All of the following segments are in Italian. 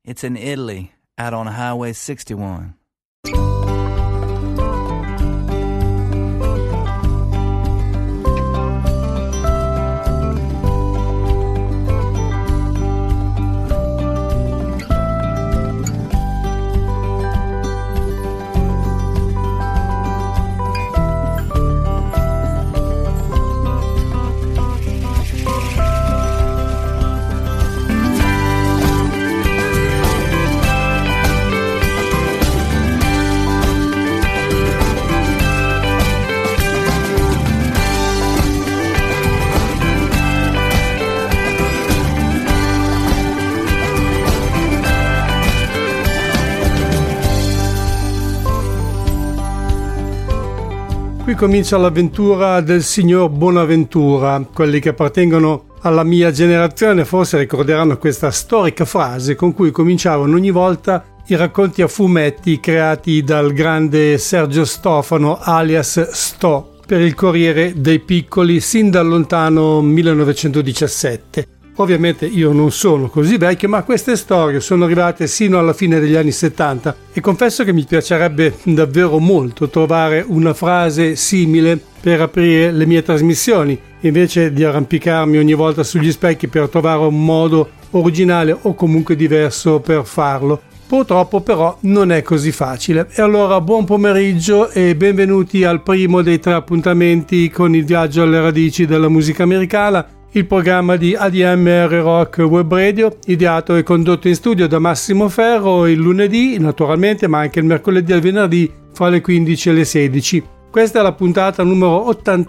It's in Italy, out on Highway 61. Qui comincia l'avventura del signor Bonaventura. Quelli che appartengono alla mia generazione forse ricorderanno questa storica frase con cui cominciavano ogni volta i racconti a fumetti creati dal grande Sergio Stofano alias Sto per il Corriere dei Piccoli sin dal lontano 1917. Ovviamente io non sono così vecchio, ma queste storie sono arrivate sino alla fine degli anni 70 e confesso che mi piacerebbe davvero molto trovare una frase simile per aprire le mie trasmissioni, invece di arrampicarmi ogni volta sugli specchi per trovare un modo originale o comunque diverso per farlo. Purtroppo però non è così facile. E allora buon pomeriggio e benvenuti al primo dei 3 appuntamenti con il viaggio alle radici della musica americana, il programma di ADMR Rock Web Radio, ideato e condotto in studio da Massimo Ferro il lunedì, naturalmente, ma anche il mercoledì e il venerdì fra le 15 e le 16. Questa è la puntata numero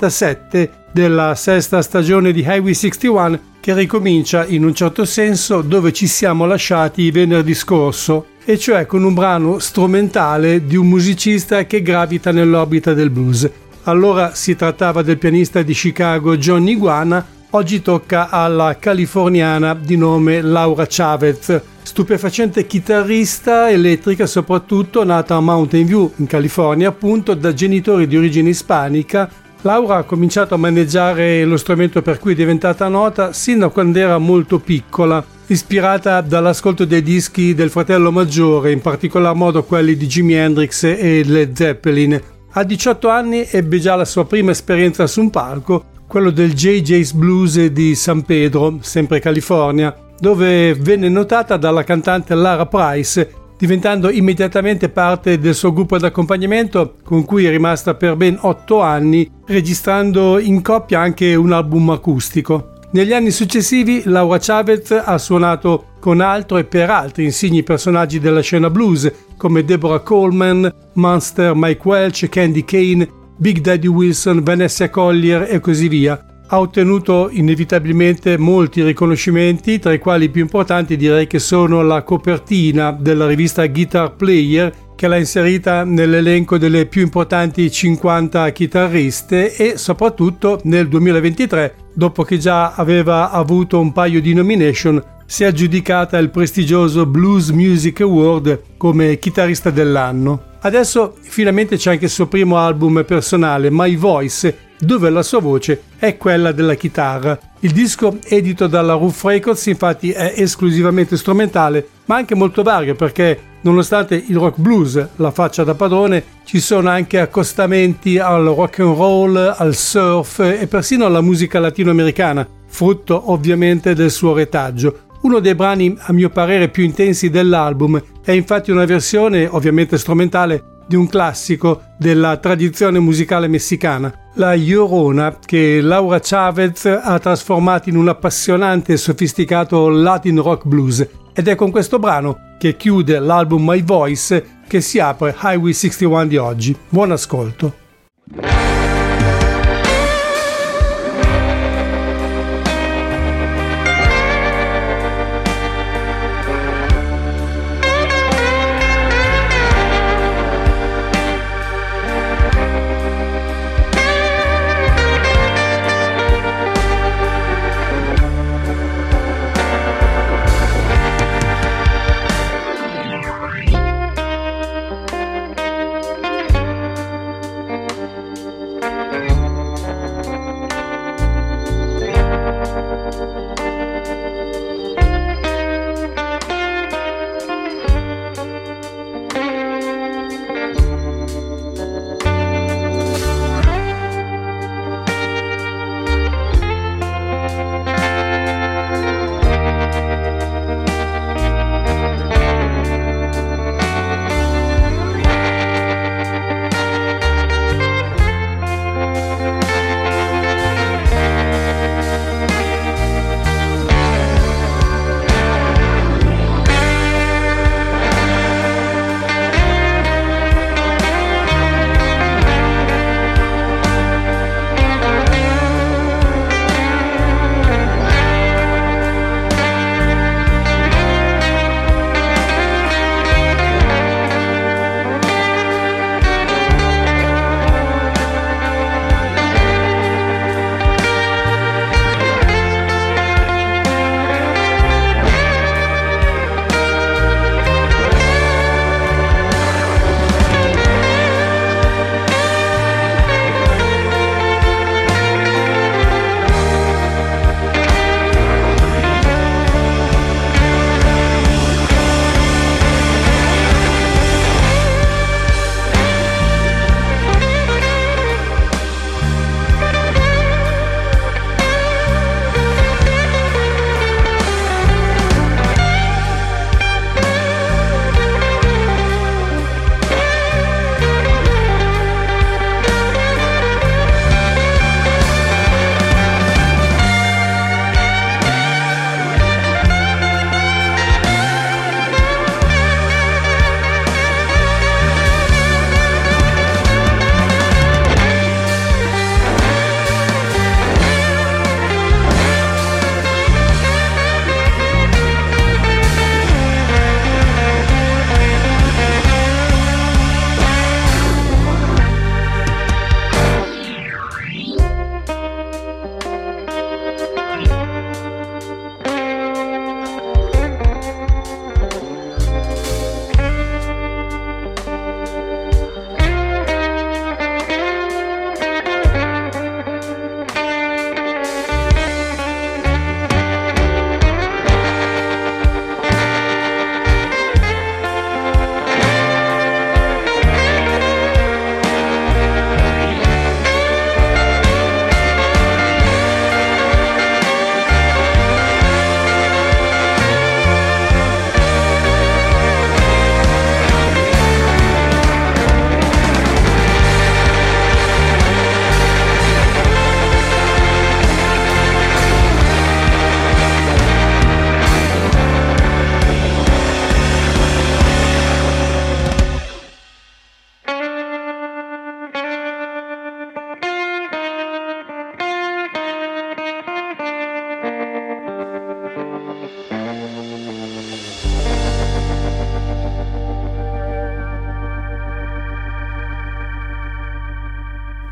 87 della 6ª stagione di Highway 61, che ricomincia in un certo senso dove ci siamo lasciati venerdì scorso, e cioè con un brano strumentale di un musicista che gravita nell'orbita del blues. Allora si trattava del pianista di Chicago Johnny Iguana. Oggi tocca alla californiana di nome Laura Chavez, stupefacente chitarrista elettrica, soprattutto nata a Mountain View, in California, appunto, da genitori di origine ispanica. Laura ha cominciato a maneggiare lo strumento per cui è diventata nota sin da quando era molto piccola, ispirata dall'ascolto dei dischi del fratello maggiore, in particolar modo quelli di Jimi Hendrix e Led Zeppelin. A 18 anni ebbe già la sua prima esperienza su un palco, quello del JJ's Blues di San Pedro, sempre California, dove venne notata dalla cantante Lara Price, diventando immediatamente parte del suo gruppo d'accompagnamento, con cui è rimasta per ben 8 anni, registrando in coppia anche un album acustico. Negli anni successivi Laura Chavez ha suonato con altro e per altri insigni personaggi della scena blues, come Deborah Coleman, Munster, Mike Welch, Candy Kane, Big Daddy Wilson, Vanessa Collier e così via. Ha ottenuto inevitabilmente molti riconoscimenti, tra i quali i più importanti direi che sono la copertina della rivista Guitar Player, che l'ha inserita nell'elenco delle più importanti 50 chitarriste, e soprattutto nel 2023, dopo che già aveva avuto un paio di nomination, si è aggiudicata il prestigioso Blues Music Award come chitarrista dell'anno. Adesso finalmente c'è anche il suo primo album personale, My Voice, dove la sua voce è quella della chitarra. Il disco, edito dalla Rough Records, infatti è esclusivamente strumentale, ma anche molto vario, perché nonostante il rock blues la faccia da padrone, ci sono anche accostamenti al rock and roll, al surf e persino alla musica latinoamericana, frutto ovviamente del suo retaggio. Uno dei brani a mio parere più intensi dell'album è infatti una versione ovviamente strumentale di un classico della tradizione musicale messicana, la Llorona, che Laura Chavez ha trasformato in un appassionante e sofisticato Latin rock blues, ed è con questo brano che chiude l'album My Voice che si apre Highway 61 di oggi. Buon ascolto.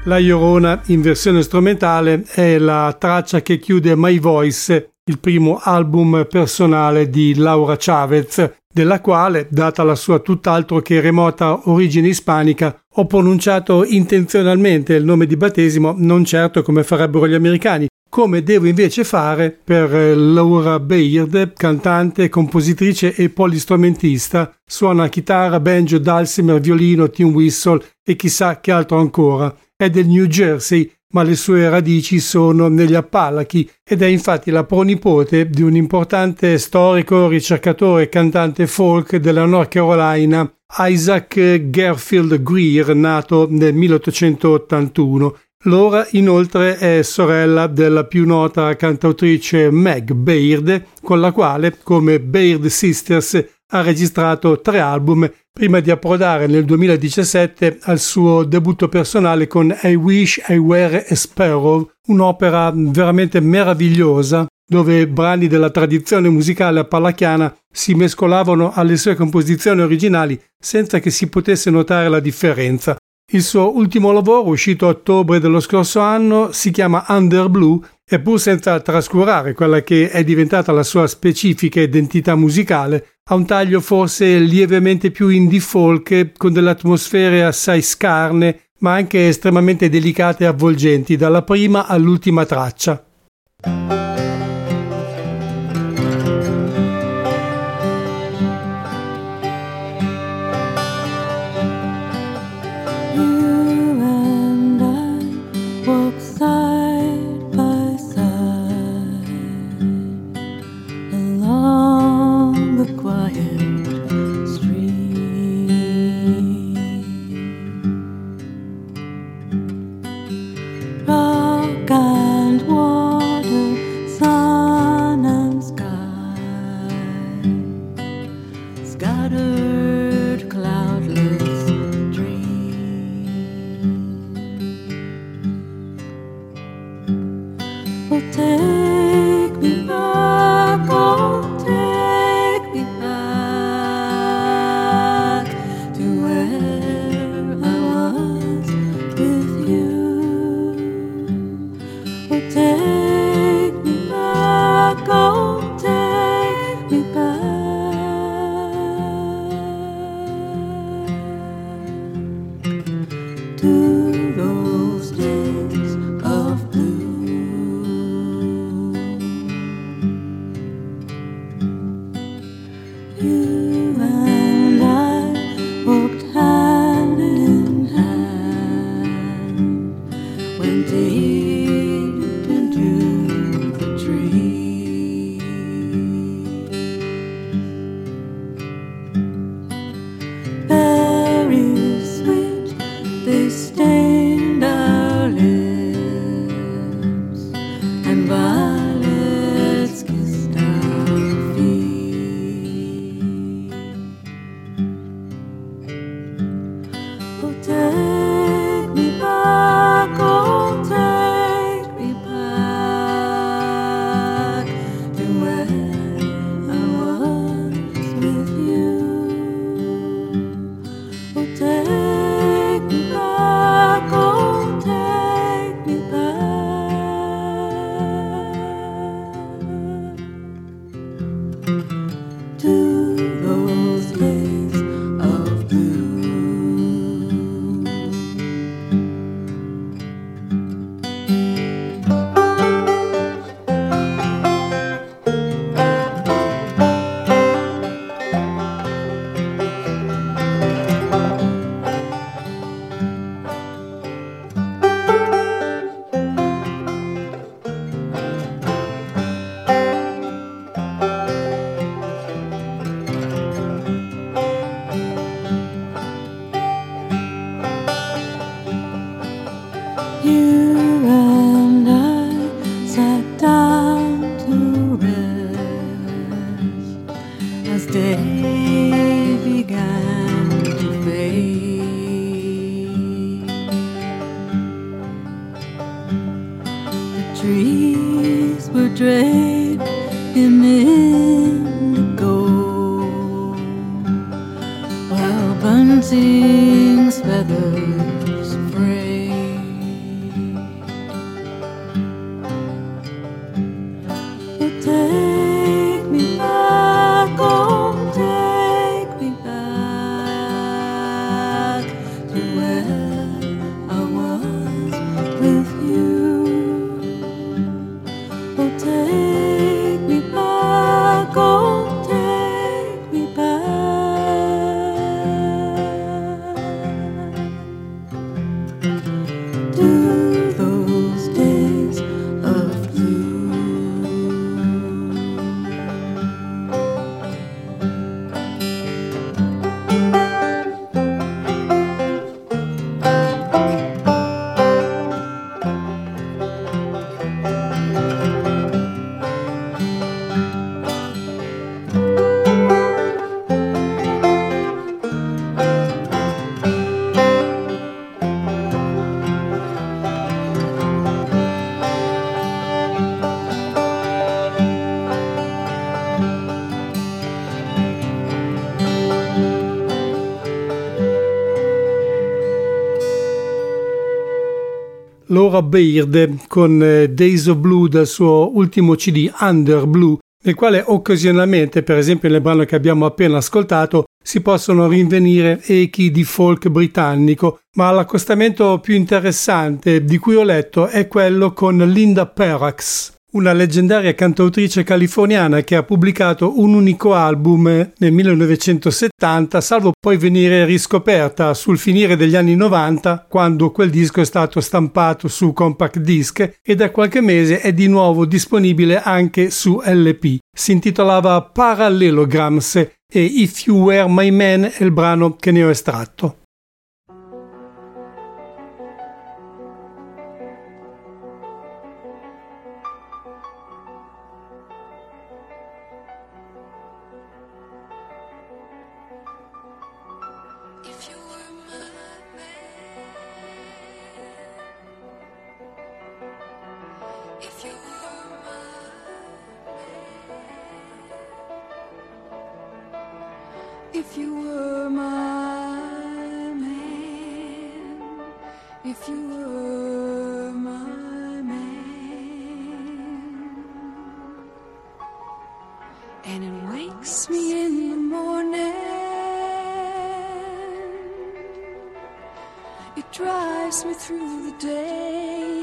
La Llorona in versione strumentale è la traccia che chiude My Voice, il primo album personale di Laura Chavez, della quale, data la sua tutt'altro che remota origine ispanica, ho pronunciato intenzionalmente il nome di battesimo, non certo come farebbero gli americani, come devo invece fare per Laura Baird, cantante, compositrice e polistrumentista. Suona chitarra, banjo, dulcimer, violino, tin whistle e chissà che altro ancora. È del New Jersey, ma le sue radici sono negli Appalachi ed è infatti la pronipote di un importante storico, ricercatore e cantante folk della North Carolina, Isaac Garfield Greer, nato nel 1881. Laura inoltre è sorella della più nota cantautrice Meg Baird, con la quale, come Baird Sisters, ha registrato 3 album prima di approdare nel 2017 al suo debutto personale con I Wish I Were a Sparrow, un'opera veramente meravigliosa dove brani della tradizione musicale appalachiana si mescolavano alle sue composizioni originali senza che si potesse notare la differenza. Il suo ultimo lavoro, uscito a ottobre dello scorso anno, si chiama Under Blue e pur senza trascurare quella che è diventata la sua specifica identità musicale, ha un taglio forse lievemente più indie folk con delle atmosfere assai scarne ma anche estremamente delicate e avvolgenti dalla prima all'ultima traccia. Bunting's feathers fray. Laura Baird con Days of Blue dal suo ultimo CD Under Blue, nel quale occasionalmente, per esempio nel brano che abbiamo appena ascoltato, si possono rinvenire echi di folk britannico, ma l'accostamento più interessante di cui ho letto è quello con Linda Perrax, una leggendaria cantautrice californiana che ha pubblicato un unico album nel 1970, salvo poi venire riscoperta sul finire degli anni 90, quando quel disco è stato stampato su compact disc e da qualche mese è di nuovo disponibile anche su LP. Si intitolava Parallelograms e If You Were My Man è il brano che ne ho estratto. If you were my man, if you were my man, and it wakes me in the morning, it drives me through the day,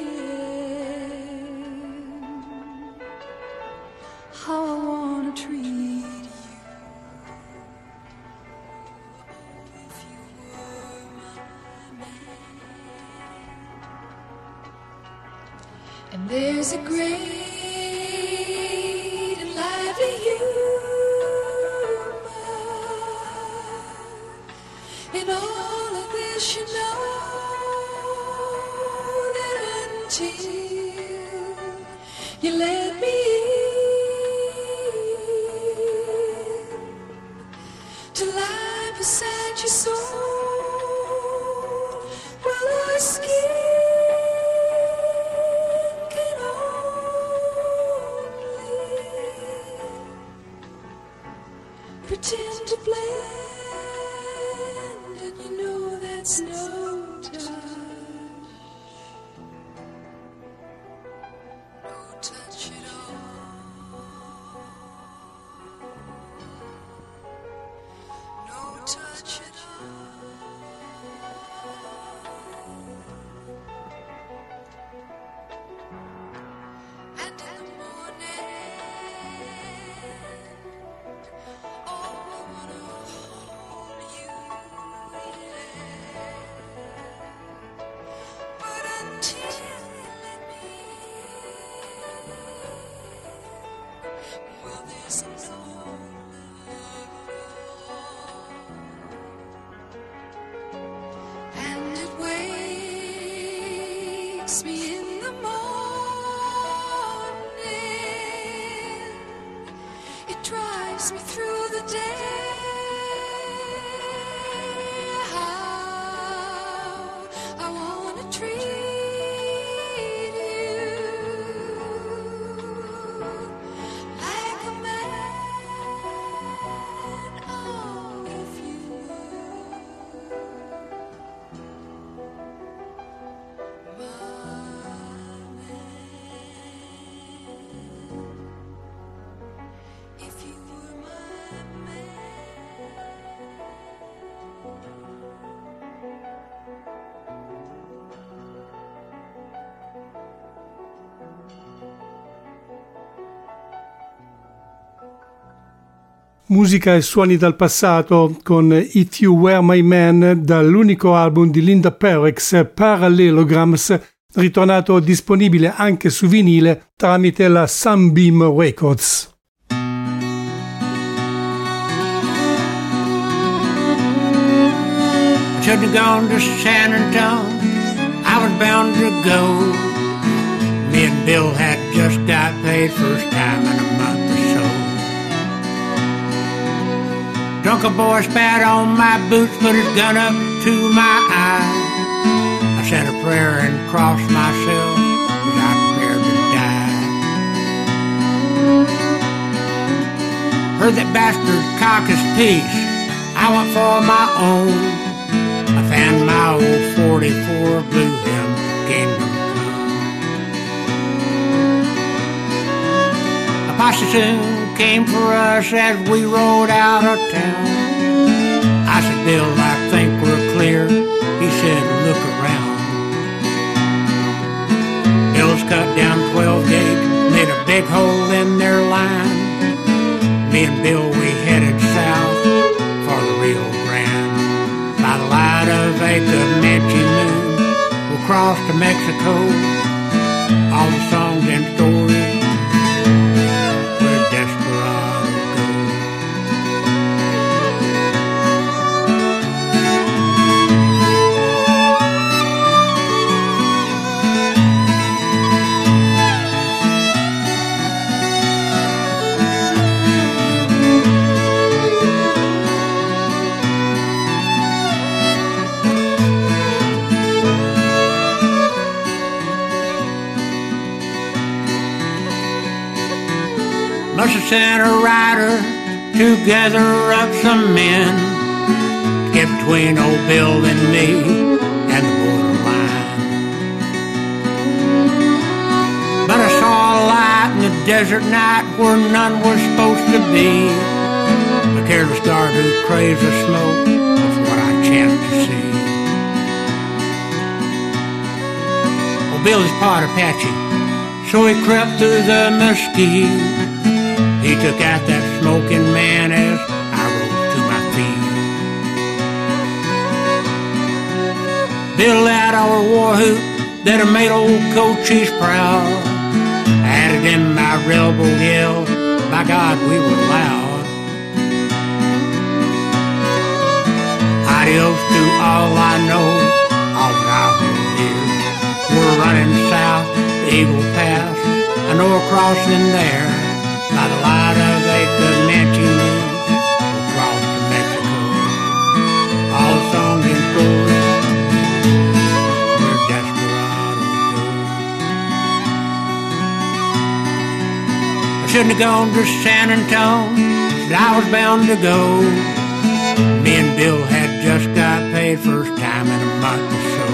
how I wanna treat you. And there's a great and lively humor in all of this, you know, that until you let me in, to lie beside your soul, well, our skin pretend to blend, and you know that's no touch. No touch at all. No touch at all. And in the morning, me in the morning, it drives me through the day, how I wanna treat you like a man. Oh, if you Musica e suoni dal passato con If You Were My Man dall'unico album di Linda Perrax, Parallelograms, ritornato disponibile anche su vinile tramite la Sunbeam Records. I should have gone to San Antonio, I was bound to go. Me and Bill had just got paid first time in a month or so. Drunk a boy spat on my boots, put his gun up to my eye. I said a prayer and crossed myself as I prepared to die. Heard that bastard cock his piece, I went for my own. I found my old 44, blew him, Kingdom Come. posse soon came for us as we rode out of town. I said, Bill, I think we're clear. He said, look around. Bill's cut down 12 gauge, made a big hole in their line. Me and Bill, we headed south for the Rio Grande. By the light of a Comanche moon, we'll cross to Mexico. All the songs and stories where desperados go. Must have sent a rider to gather up some men to get between old Bill and me and the borderline. But I saw a light in the desert night where none was supposed to be. A careless guard who craves the smoke was what I chanced to see. Old Bill is part Apache, so he crept through the mesquite. He took out that smoking man as I rose to my feet. Bill had our war hoop that had made old Cochise proud. I added in my rebel yell, by God we were loud. Adios to all I know, all that I will hear. We're running south to Eagle Pass, I know a crossing there. By the light of a Comanche moon, we'll cross to Mexico. All the songs and stories where desperados go. I shouldn't have gone to San Antonio, but I was bound to go. Me and Bill had just got paid first time in a month or so.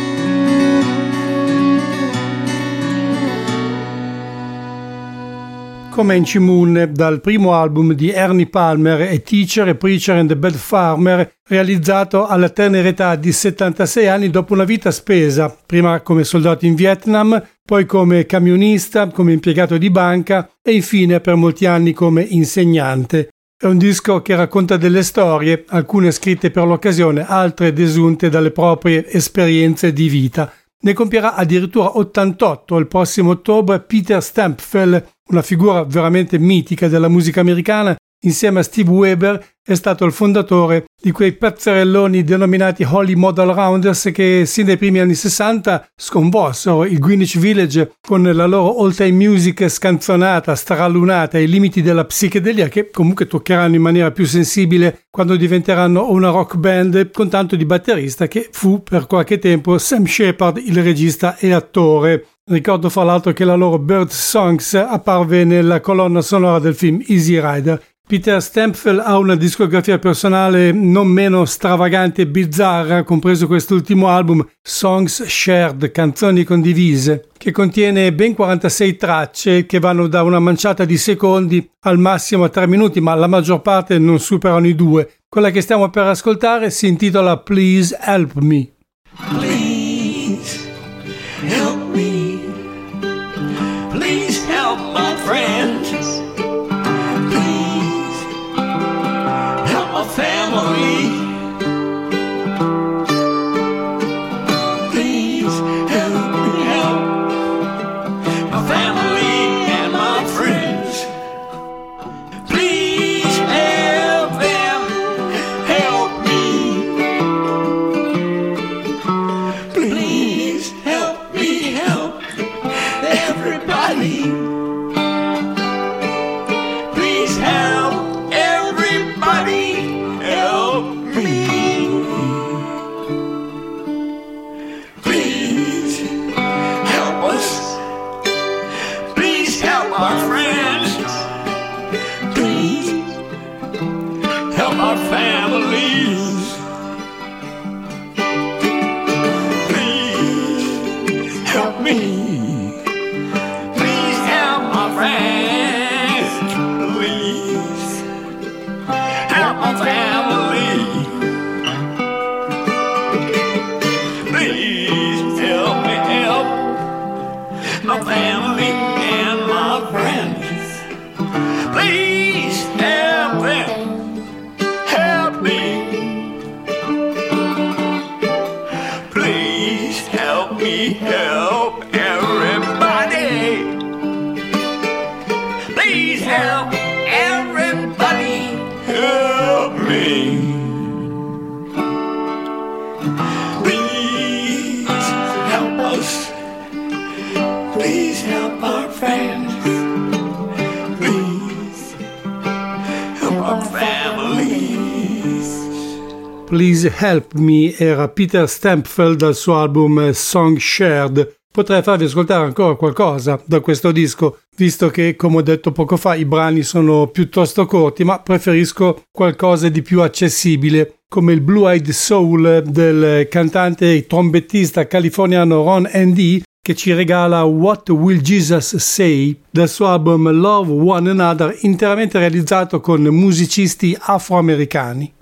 Comanche Moon, dal primo album di Ernie Palmer e Teacher e Preacher and the Bad Farmer, realizzato alla tenera età di 76 anni dopo una vita spesa, prima come soldato in Vietnam, poi come camionista, come impiegato di banca e infine per molti anni come insegnante. È un disco che racconta delle storie, alcune scritte per l'occasione, altre desunte dalle proprie esperienze di vita. Ne compierà addirittura 88 il prossimo ottobre Peter Stampfel, una figura veramente mitica della musica americana. Insieme a Steve Weber è stato il fondatore di quei pazzerelloni denominati Holy Model Rounders che sin dai primi anni 60 sconvolsero il Greenwich Village con la loro all-time music scanzonata, stralunata ai limiti della psichedelia, che comunque toccheranno in maniera più sensibile quando diventeranno una rock band con tanto di batterista che fu per qualche tempo Sam Shepard, il regista e attore. Ricordo fra l'altro che la loro Bird Songs apparve nella colonna sonora del film Easy Rider. Peter Stampfel ha una discografia personale non meno stravagante e bizzarra, compreso quest'ultimo album Songs Shared, canzoni condivise, che contiene ben 46 tracce che vanno da una manciata di secondi al massimo a 3 minuti, ma la maggior parte non superano i 2. Quella che stiamo per ascoltare si intitola Please Help Me. Please help me. Please help my friends. Please help my family. Please help me help my family and my friends. Please help them help me. Please help me help everybody. Please help everybody help me. Please help us. Please help our friends. Please help our families. Please help me. Please help my friends. help everybody. Please help everybody. Help me. Please help us. Please help our friends. Please help our families. Please Help Me era Peter Stampfel dal suo album Song Shared. Potrei farvi ascoltare ancora qualcosa da questo disco, visto che, come ho detto poco fa, i brani sono piuttosto corti, ma preferisco qualcosa di più accessibile, come il Blue Eyed Soul del cantante e trombettista californiano Ron N.D., che ci regala What Will Jesus Say dal suo album Love One Another, interamente realizzato con musicisti afroamericani.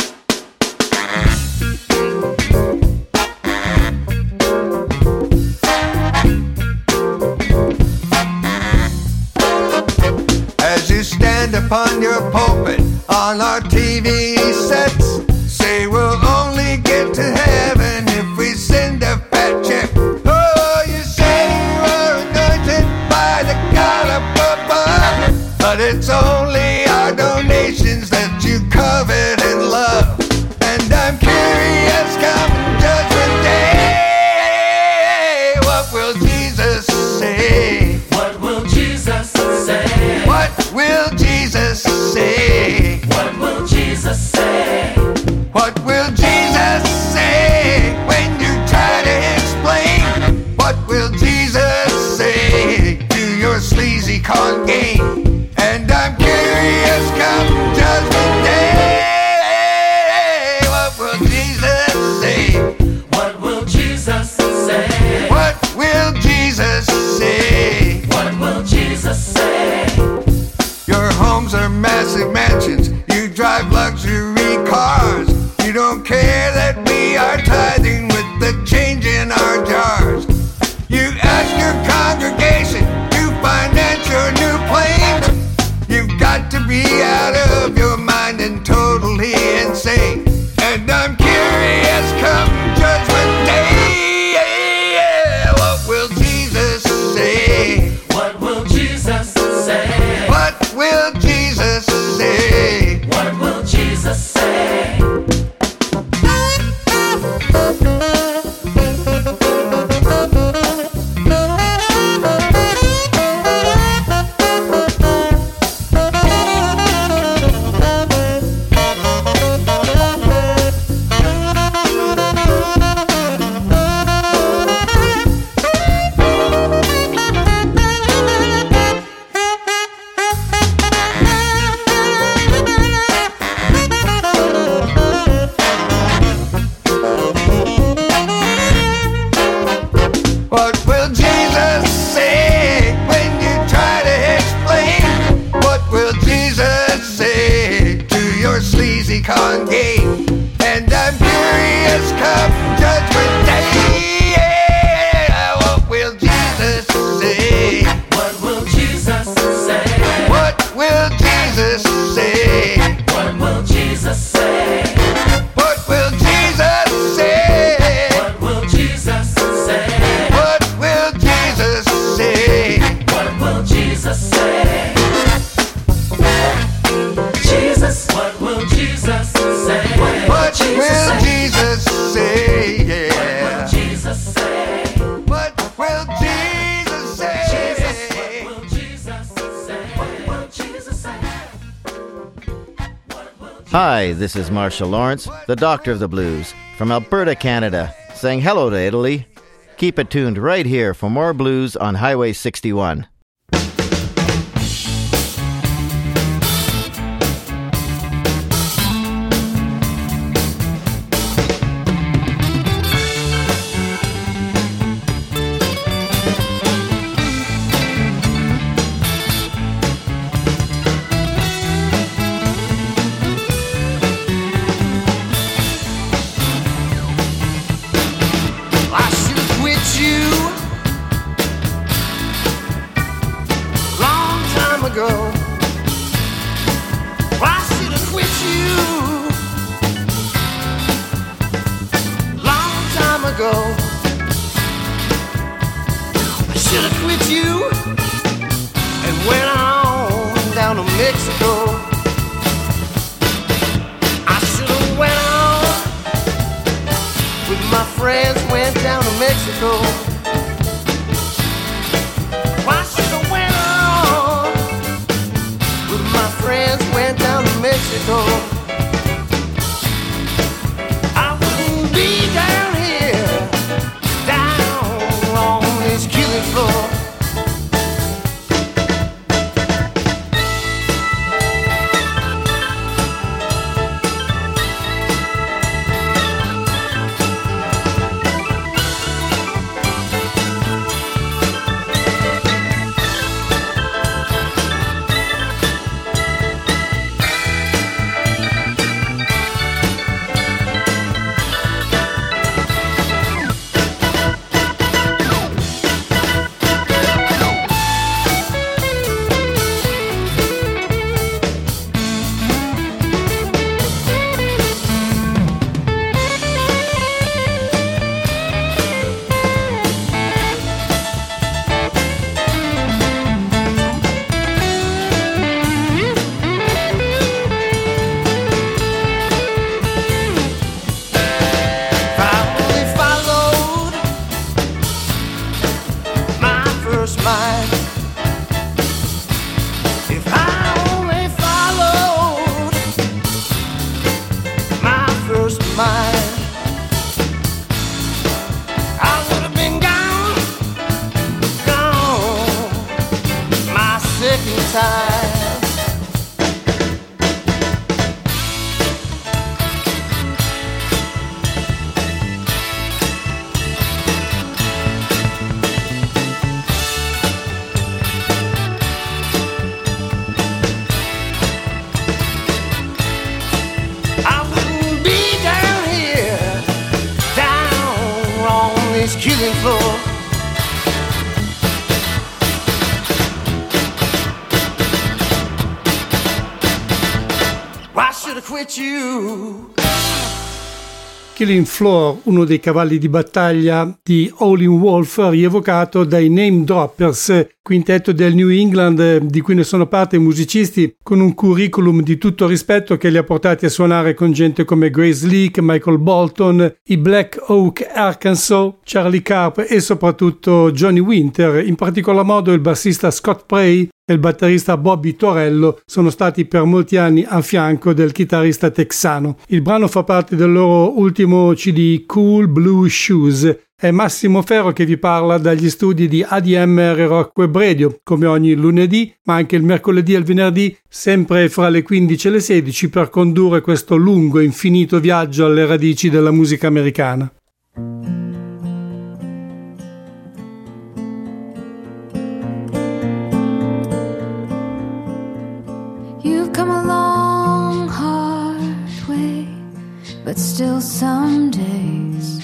As you stand upon your pulpit on our TV sets, say we'll only get to heaven if we send a fat check. Oh, you say you are anointed by the God up above, but it's only our donations that you covet and love. And I'm curious, come Judgment Day, what will Jesus say? What will Jesus say? What will Jesus say? What will Jesus say? What will Jesus say when you try to explain? What will Jesus say to your sleazy con game? And I'm curious, come Judgment Day, what will Jesus say? What will Jesus say? What will Jesus say? What will Jesus say? Your homes are massive mansions. You drive luxury cars. You don't care that we are tithing with the change in our jars. You ask your congregation to finance your new planes. You've got to be out of your mind and totally insane. And I'm curious, come Judgment Day, what will Jesus say? What will Jesus say? What will Jesus say? What will Jesus say? What will Jesus say when you try to explain? What will Jesus say to your sleazy con game? And I'm curious, come Judgment Day, what will Jesus say? What will Jesus say? What will Jesus say? What will Jesus say? What will Jesus say? What will Jesus say? What will Jesus say? What will Jesus say? Jesus, what will Jesus say? What will Jesus say? Yeah. Jesus say? What will Jesus say? What will Jesus say? What will Jesus say? Hi, this is Marshall Lawrence, the Doctor of the Blues, from Alberta, Canada, saying hello to Italy. Keep it tuned right here for more blues on Highway 61. I should have quit you long time ago. I should have quit you long time ago. should have quit you and went on down to Mexico. I should have went on with my friends, went down to Mexico. I should have went on with my friends, went down to Mexico. I wouldn't be down here, down on this killing floor. Killing floor. Why should I quit you? Killing Floor, uno dei cavalli di battaglia di Howlin' Wolf, rievocato dai Name Droppers, quintetto del New England di cui ne sono parte musicisti con un curriculum di tutto rispetto che li ha portati a suonare con gente come Grace Leak, Michael Bolton, i Black Oak Arkansas, Charlie Carp e soprattutto Johnny Winter. In particolar modo il bassista Scott Pray e il batterista Bobby Torello sono stati per molti anni a fianco del chitarrista texano. Il brano fa parte del loro ultimo CD Cool Blue Shoes. È Massimo Ferro che vi parla dagli studi di ADMR Rock Web Radio, come ogni lunedì, ma anche il mercoledì e il venerdì, sempre fra le 15 e le 16, per condurre questo lungo e infinito viaggio alle radici della musica americana. You've come a long, hard way, but still some days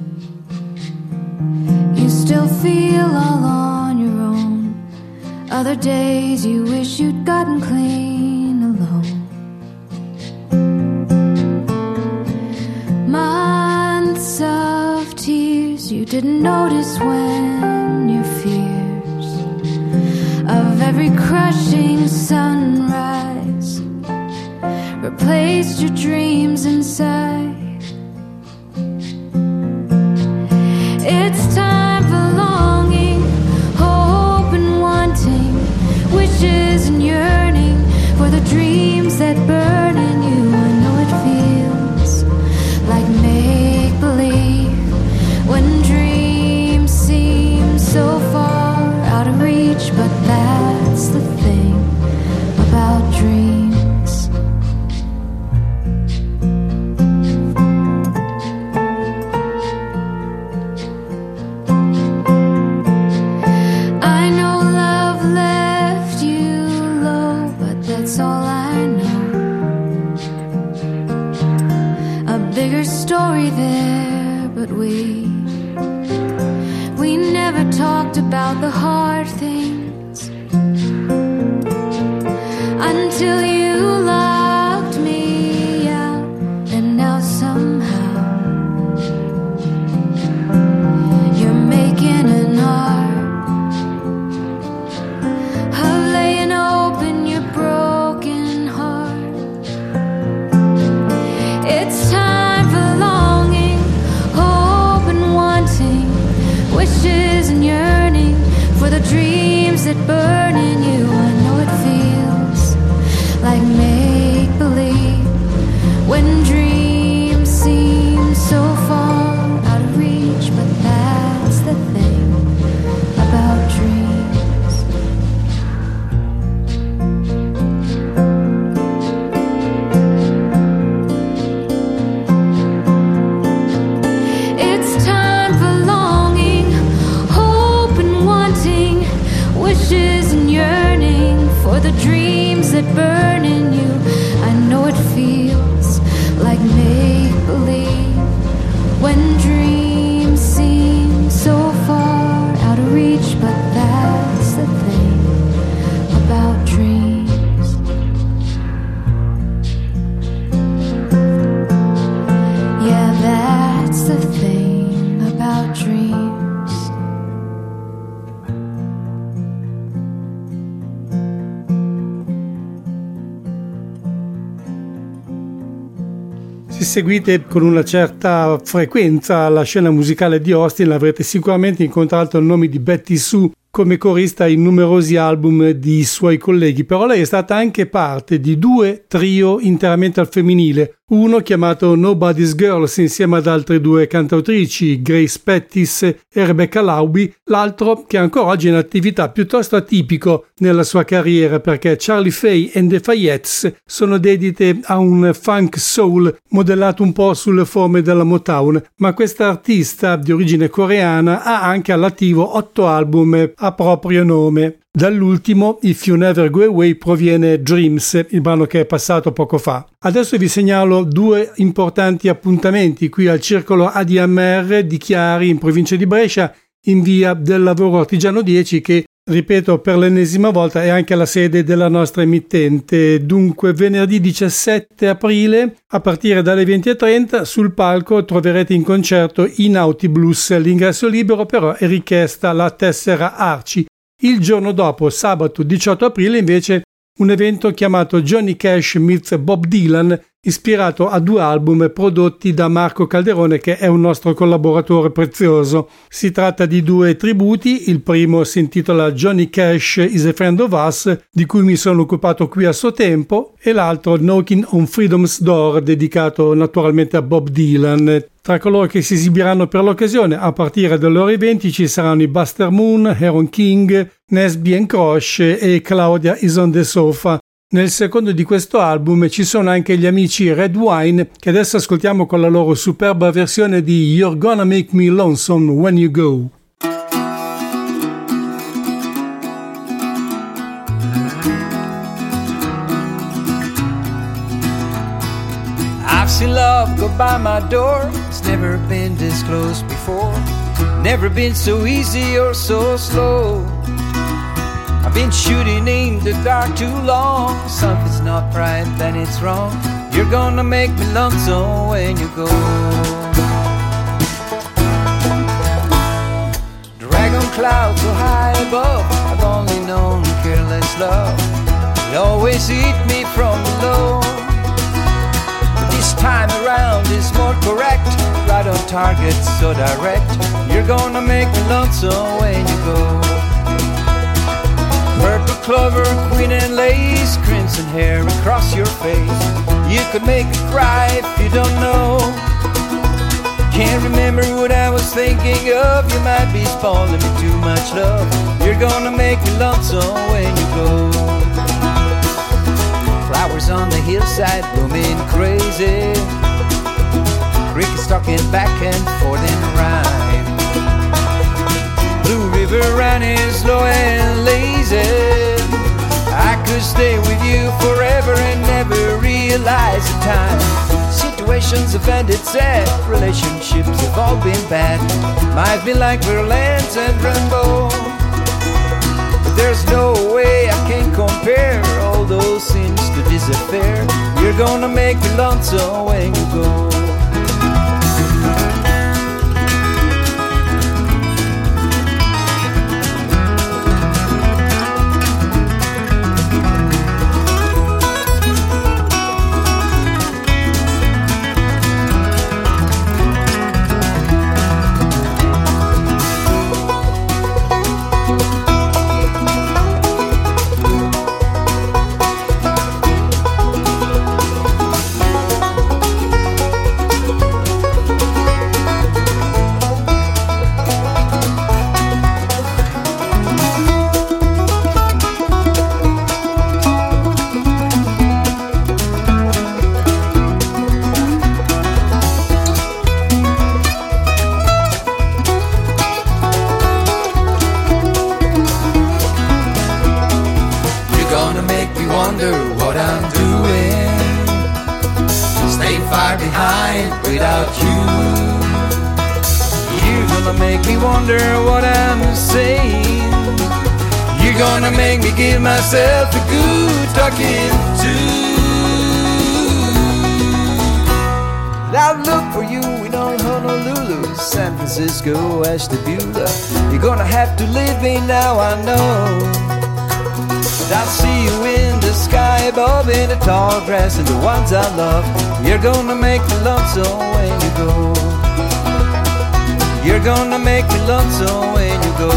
you still feel all on your own. Other days you wish you'd gotten clean alone. Months of tears you didn't notice when your fears of every crushing sunrise replaced your dreams inside. It's time for longing, hope and wanting, wishes and yearning for the dreams that burn in you. I know it feels like make-believe when dreams seem so far out of reach, but that's the thing about dreams. Story there, but we never talked about the hard things until you locked me out, and now somehow you're making an art that burn in you. I know it feels like make-believe when dreams seem so far out of reach, but that's the thing about dreams. It's time for longing, hope and wanting, wishes and yearning for the dreams that burn in you. I know it feels like make-believe when dreams seem so far out of reach, but that's the thing about dreams. Yeah, that's the thing about dreams. Se seguite con una certa frequenza la scena musicale di Austin, avrete sicuramente incontrato il nome di Betty Sue come corista in numerosi album di suoi colleghi, però lei è stata anche parte di 2 trio interamente al femminile, uno chiamato Nobody's Girls insieme ad altre 2 cantautrici, Grace Pettis e Rebecca Lauby, l'altro che ancora oggi è in attività piuttosto atipico nella sua carriera perché Charlie Faye and the Fayettes sono dedite a un funk soul modellato un po' sulle forme della Motown, ma questa artista di origine coreana ha anche all'attivo 8 album a proprio nome. Dall'ultimo, If You Never Go Away, proviene Dreams, il brano che è passato poco fa. Adesso vi segnalo 2 importanti appuntamenti qui al Circolo ADMR di Chiari, in provincia di Brescia, in via del Lavoro Artigiano 10, che, ripeto per l'ennesima volta, è anche la sede della nostra emittente. Dunque, venerdì 17 aprile, a partire dalle 20:30, sul palco troverete in concerto i Naughty Blues. L'ingresso libero, però è richiesta la tessera Arci. Il giorno dopo, sabato 18 aprile, invece, un evento chiamato Johnny Cash meets Bob Dylan, ispirato a 2 album prodotti da Marco Calderone, che è un nostro collaboratore prezioso. Si tratta di 2 tributi, il primo si intitola Johnny Cash is a Friend of Us, di cui mi sono occupato qui a suo tempo, e l'altro Knocking on Freedom's Door, dedicato naturalmente a Bob Dylan. Tra coloro che si esibiranno per l'occasione, a partire dalle ore 20, ci saranno i Buster Moon, Aaron King, Nesby and Crosh e Claudia is on the Sofa. Nel secondo di questo album ci sono anche gli amici Red Wine, che adesso ascoltiamo con la loro superba versione di You're Gonna Make Me Lonesome When You Go. I've seen love go by my door. It's never been this close before. Never been so easy or so slow. I've been shooting in the dark too long. Something's not right, then it's wrong. You're gonna make me lonesome when you go. Dragon clouds so high above. I've only known careless love. It always hit me from below. This time around is more correct, right on target, so direct. You're gonna make me lonesome when you go. Purple clover, queen and lace, crimson hair across your face. You could make me cry if you don't know. Can't remember what I was thinking of. You might be spoiling me too much love. You're gonna make me lonesome when you go. Flowers on the hillside blooming crazy. Crickets talking back and forth in rhyme. Blue River running slow and lazy. I could stay with you forever and never realize the time. Situations have ended sad, relationships have all been bad. Might be like Verlance and Rimbaud, but there's no way I can compare all those sins to this affair. You're gonna make me lonesome when you go. without you. You're gonna make me wonder what I'm saying. You're gonna make me give myself a good talking to. I'll look for you in Honolulu, San Francisco, Ashtabula. You're gonna have to leave me now, I know. I'll see you in the sky above, in the tall grass and the ones I love. You're gonna make me lonesome when you go. You're gonna make me lonesome when you go.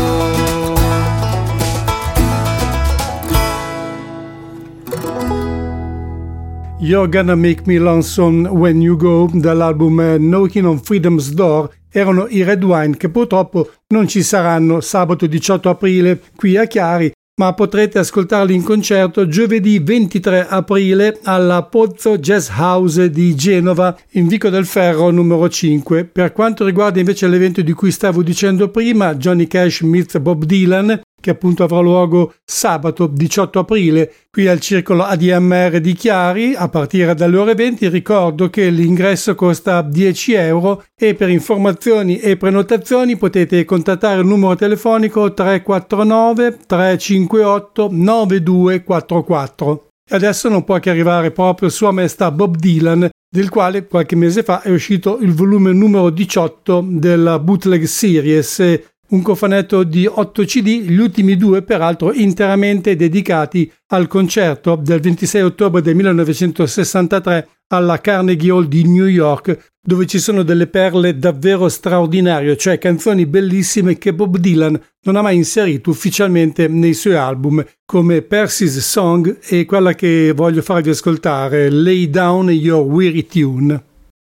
You're Gonna Make Me Lonesome When You Go dall'album Knocking on Freedom's Door erano i Red Wine, che purtroppo non ci saranno sabato 18 aprile qui a Chiari, ma potrete ascoltarli in concerto giovedì 23 aprile alla Pozzo Jazz House di Genova in Vico del Ferro numero 5. Per quanto riguarda invece l'evento di cui stavo dicendo prima, Johnny Cash meets Bob Dylan, che appunto avrà luogo sabato 18 aprile qui al circolo ADMR di Chiari a partire dalle ore 20. Ricordo che l'ingresso costa 10 euro e per informazioni e prenotazioni potete contattare il numero telefonico 349 358 9244. E adesso non può che arrivare proprio Sua Maestà Bob Dylan, del quale qualche mese fa è uscito il volume numero 18 della Bootleg Series, un cofanetto di 8 CD, gli ultimi 2 peraltro interamente dedicati al concerto del 26 ottobre del 1963 alla Carnegie Hall di New York, dove ci sono delle perle davvero straordinarie, cioè canzoni bellissime che Bob Dylan non ha mai inserito ufficialmente nei suoi album, come Percy's Song e quella che voglio farvi ascoltare, Lay Down Your Weary Tune.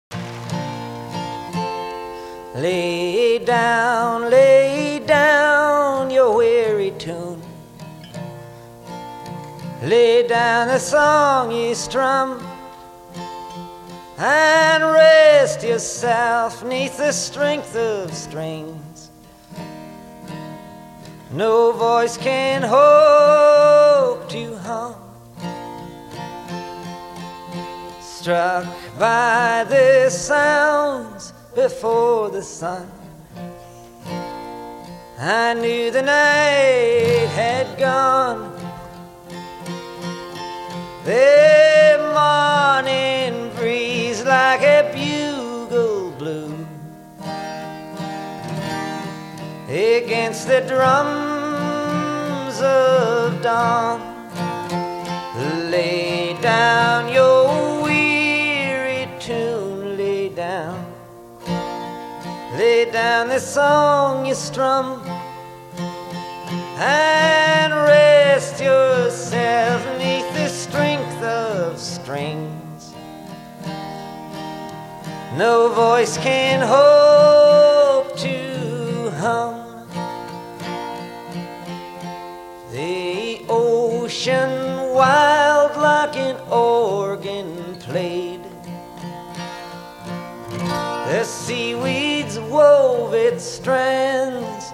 Lay down your weary tune. Lay down the song you strum, and rest yourself neath the strength of strings. No voice can hope to hum. Struck by the sounds before the sun, I knew the night had gone. The morning breeze like a bugle blew against the drums of dawn. Lay down your weary tune, lay down. Lay down the song you strum, and rest yourself neath the strength of strings. No voice can hope to hum. The ocean wild like an organ played. The seaweeds wove its strands.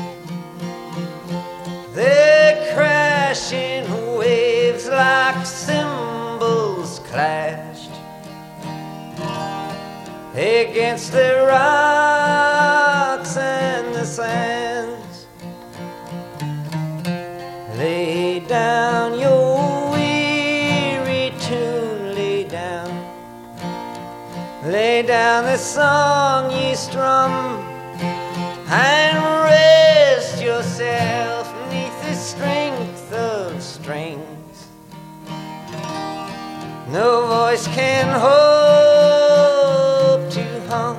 The crashing waves like cymbals clashed against the rocks and the sands. Lay down your weary tune, lay down. Lay down the song ye strum, and rest yourself neath the strength of strings. No voice can hope to hum.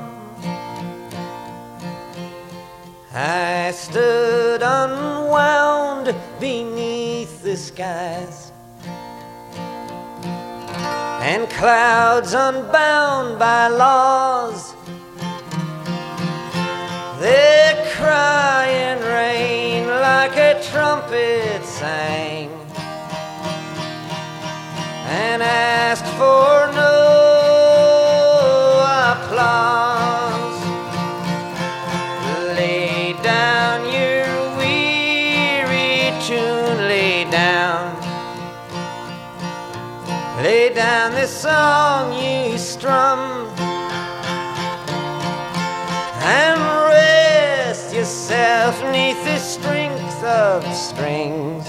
I stood unwound beneath the skies, and clouds unbound by laws. The crying rain like a trumpet sang, and asked for no applause. Lay down your weary tune, lay down. Lay down the song you strum, yourself neath the strength of strings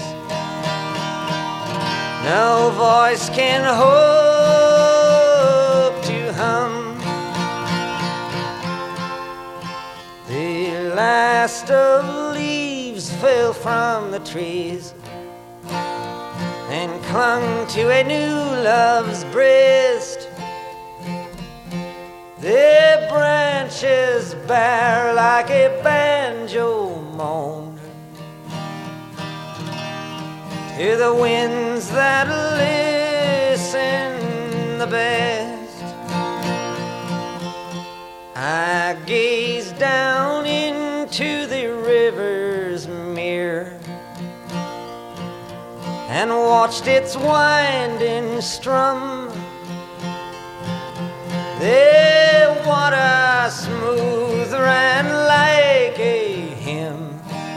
no voice can hope to hum. The last of leaves fell from the trees and clung to a new love's breast. Their branches bare like a banjo moaned to the winds that listen the best. I gazed down into the river's mirror and watched its winding strum. The water smooth ran like a hymn,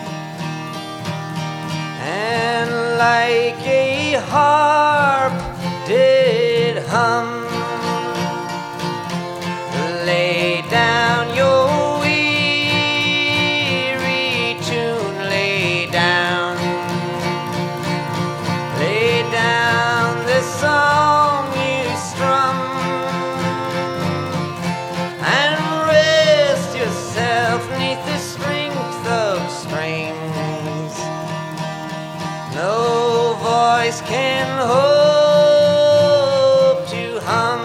and like a harp did hum. Lay down your weary tune, lay down the song you strum, and rest yourself neath the strength of strings no voice can hope to hum.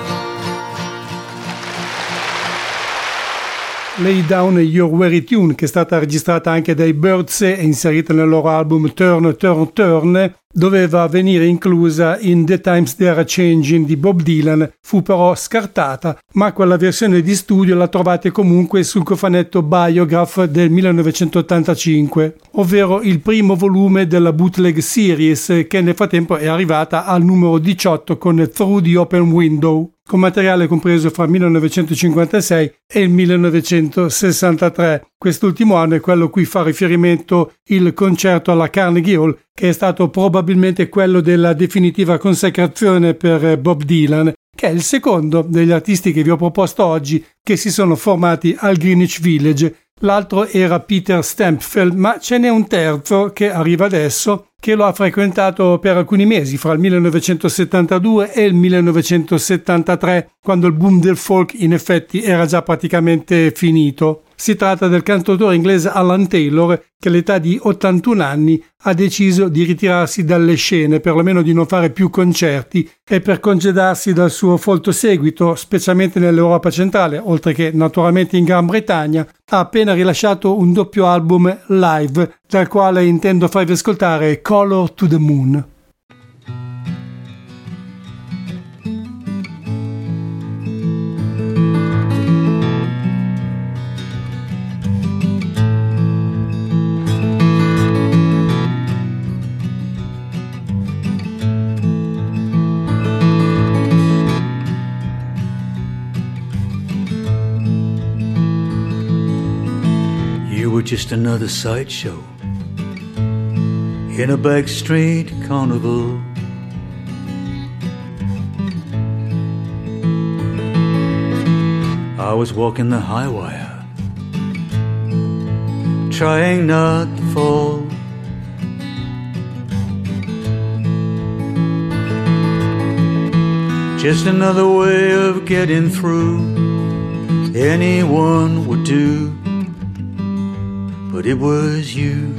Lay Down Your Weary Tune, che è stata registrata anche dai Byrds e inserita nel loro album Turn, Turn, Turn, doveva venire inclusa in The Times They Are Changing di Bob Dylan, fu però scartata, ma quella versione di studio la trovate comunque sul cofanetto Biograph del 1985, ovvero il primo volume della Bootleg Series, che nel frattempo è arrivata al numero 18 con Through the Open Window, con materiale compreso fra il 1956 e il 1963. Quest'ultimo anno è quello a cui fa riferimento il concerto alla Carnegie Hall, che è stato probabilmente quello della definitiva consacrazione per Bob Dylan, che è il secondo degli artisti che vi ho proposto oggi che si sono formati al Greenwich Village. L'altro era Peter Stampfel, ma ce n'è un terzo che arriva adesso, che lo ha frequentato per alcuni mesi, fra il 1972 e il 1973, quando il boom del folk in effetti era già praticamente finito. Si tratta del cantautore inglese Alan Taylor, che all'età di 81 anni ha deciso di ritirarsi dalle scene, perlomeno di non fare più concerti, e per congedarsi dal suo folto seguito, specialmente nell'Europa centrale, oltre che naturalmente in Gran Bretagna, ha appena rilasciato un doppio album live, dal quale intendo farvi ascoltare Color to the Moon. Just another sideshow in a back street carnival. I was walking the high wire, trying not to fall. Just another way of getting through, anyone would do. But it was you.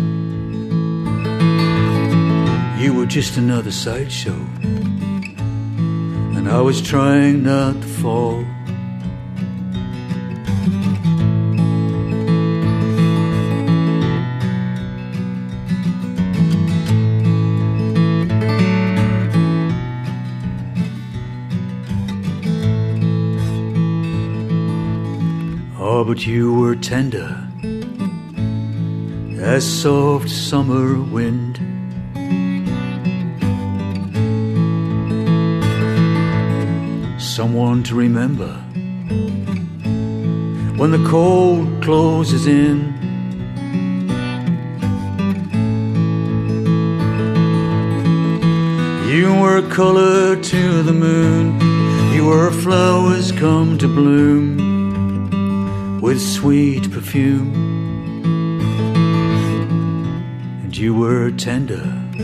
You were just another sideshow, and I was trying not to fall. Oh, but you were tender as soft summer wind. Someone to remember when the cold closes in. You were color to the moon, you were flowers come to bloom with sweet perfume. and you were tender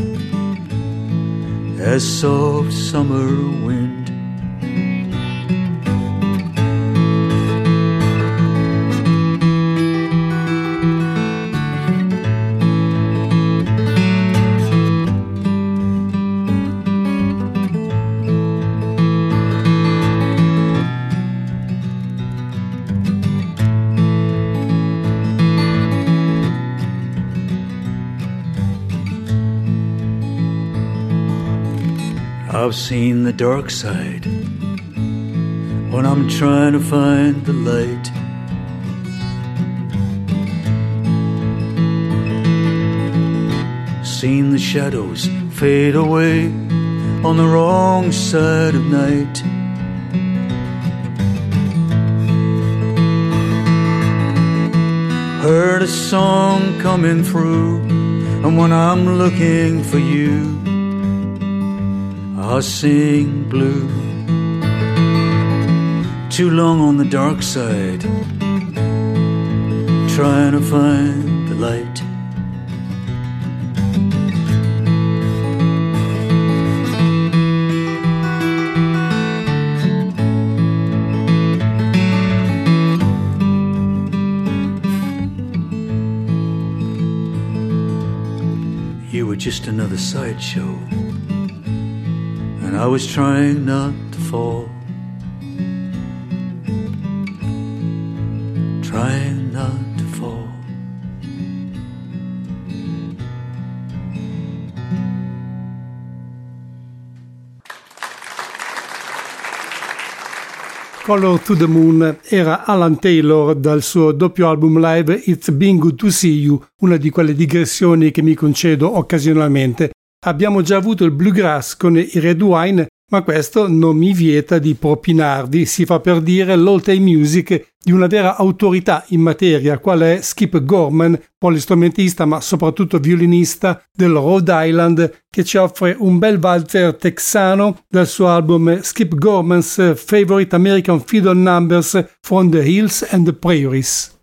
as soft summer wind. I've seen the dark side when I'm trying to find the light. Seen the shadows fade away on the wrong side of night. Heard a song coming through, and when I'm looking for you, I'll sing blue. Too long on the dark side, trying to find the light. You were just another sideshow, and I was trying not to fall, trying not to fall. Color to the Moon era Alan Taylor dal suo doppio album live It's Been Good to See You, una di quelle digressioni che mi concedo occasionalmente. Abbiamo già avuto il bluegrass con i Red Wine, ma questo non mi vieta di propinarvi, si fa per dire, l'old time music di una vera autorità in materia, quale è Skip Gorman, polistrumentista ma soprattutto violinista del Rhode Island, che ci offre un bel valzer texano dal suo album Skip Gorman's Favorite American Fiddle Numbers from the Hills and the Prairies.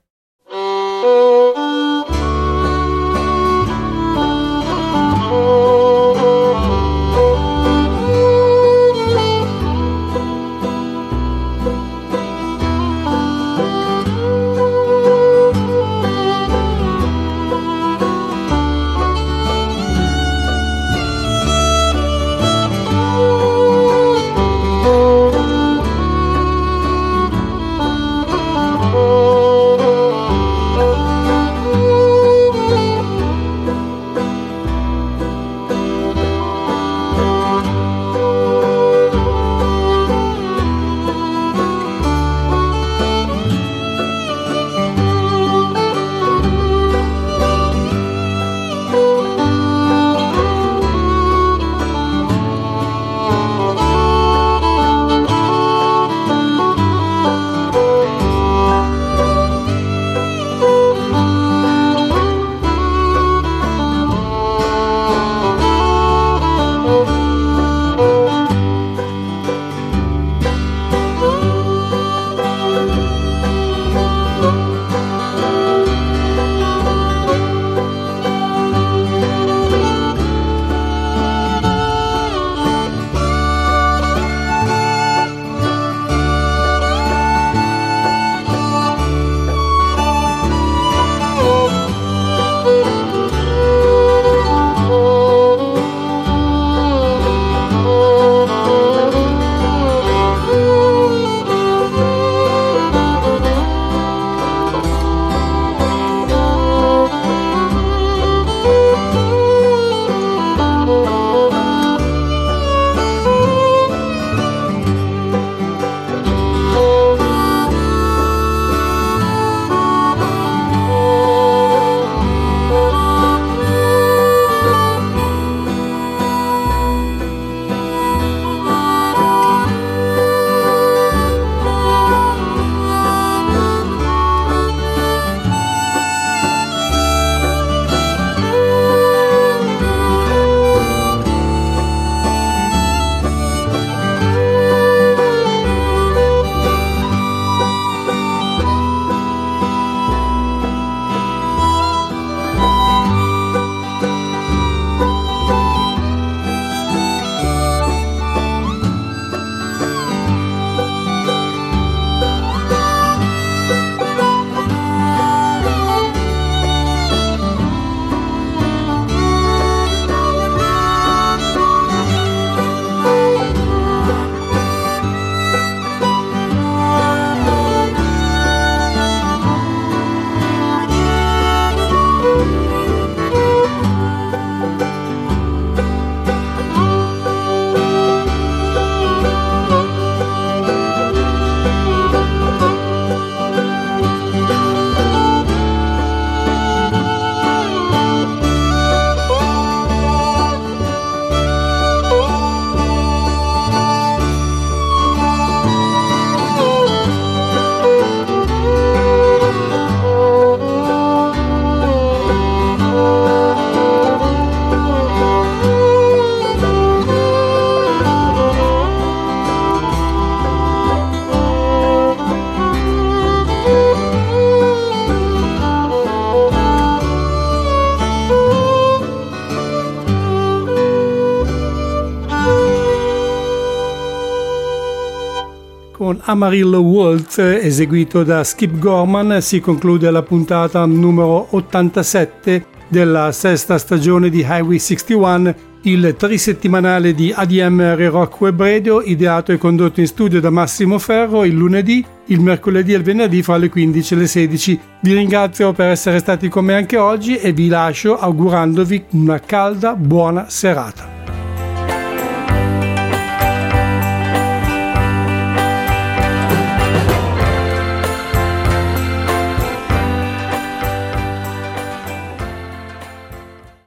Amarillo Waltz eseguito da Skip Gorman si conclude la puntata numero 87 della sesta stagione di Highway 61, il trisettimanale di ADMR Rock Web Radio, ideato e condotto in studio da Massimo Ferro il lunedì, il mercoledì e il venerdì fra le 15 e le 16. Vi ringrazio per essere stati con me anche oggi e vi lascio augurandovi una calda buona serata.